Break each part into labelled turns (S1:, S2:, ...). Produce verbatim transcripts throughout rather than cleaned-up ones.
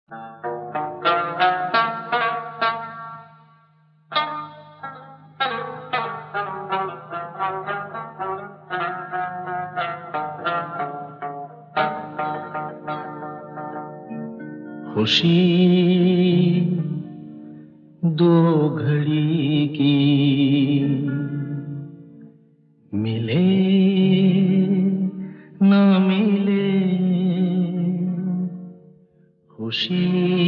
S1: खुशी दो घड़ी की मिले ना मिले, खुशी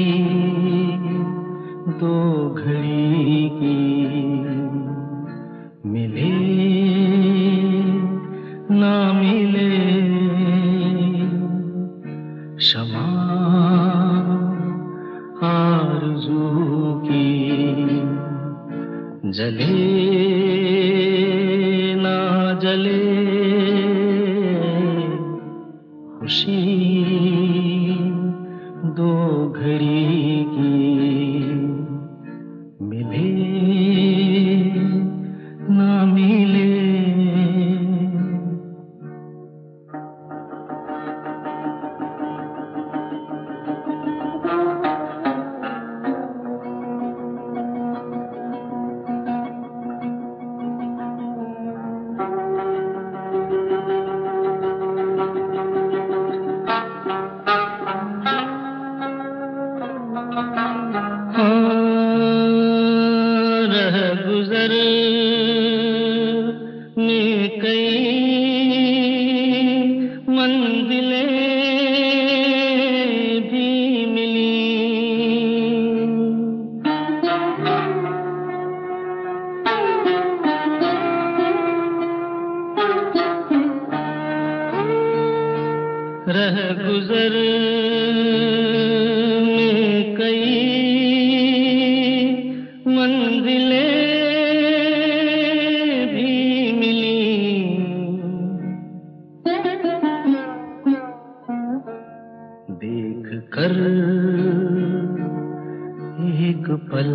S1: दो घड़ी की मिले ना मिले, शमा आरज़ू की जले ना जले, खुशी दो घड़ी की मिले ना मिले। रह गुजर में कई मंजिलें भी मिली, रह गुजर में कई मंजिलें भी मिली, देख कर एक पल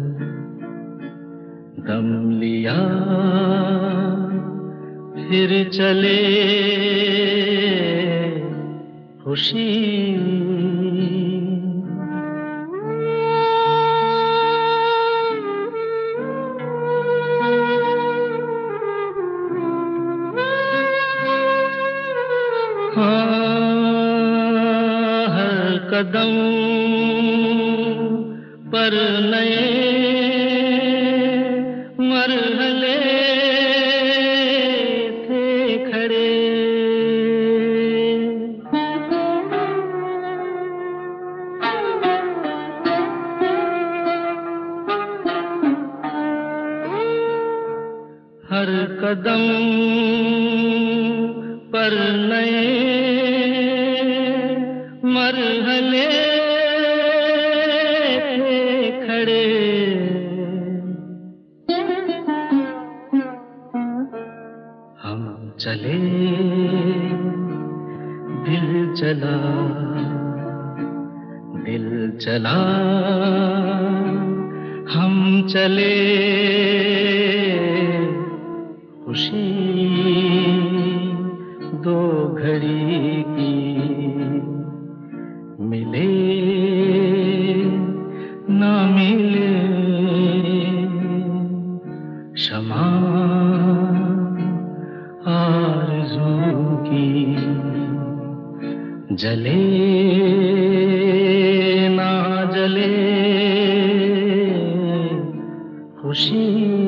S1: दम लिया, फिर चले खुशी हर कदम पर नए मरहले थे खड़े, हर कदम पर नए मरहले थे खड़े, हम चले दिल चला, दिल चला हम चले, खुशी दो घड़ी की मिले ना मिले, शमा आरज़ू की जले ना जले, खुशी